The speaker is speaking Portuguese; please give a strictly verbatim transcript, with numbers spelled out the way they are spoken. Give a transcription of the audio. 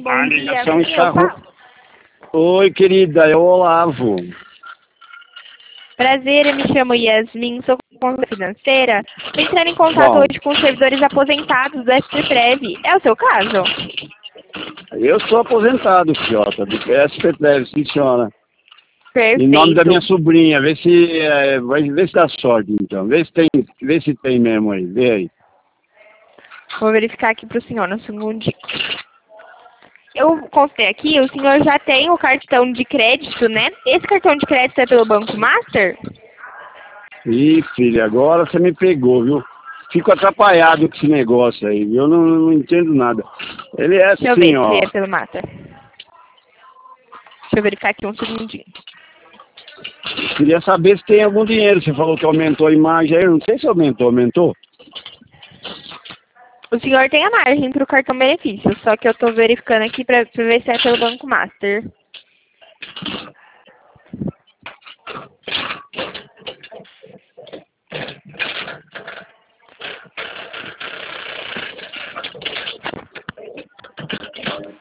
bom A dia. ligação Eu está falo. ru... Oi, querida, é o Olavo. Prazer, eu me chamo Yasmin, sou consultora financeira. Estou entrando em contato Bom, hoje com os servidores aposentados do S P Prev. É o seu caso? eu sou aposentado, Fiota, do S P Prev, funciona. Em nome da Perfeito. minha sobrinha, vê se, é, vai, vê se dá sorte, então. Vê se tem, vê se tem mesmo aí, vê aí. Vou verificar aqui para o senhor no segundinho. Eu constei aqui, o senhor já tem o cartão de crédito, né? Esse cartão de crédito é pelo Banco Master? Ih, filha, agora você me pegou, viu? Fico atrapalhado com esse negócio aí, viu? Eu não, não entendo nada. Ele é Deixa eu assim, ver se ó. é pelo Master. Deixa eu verificar aqui um segundinho. Queria saber se tem algum dinheiro. Você falou que aumentou a imagem aí. Eu não sei se aumentou, aumentou? O senhor tem a margem para o cartão benefício, só que eu estou verificando aqui para ver se é pelo Banco Master.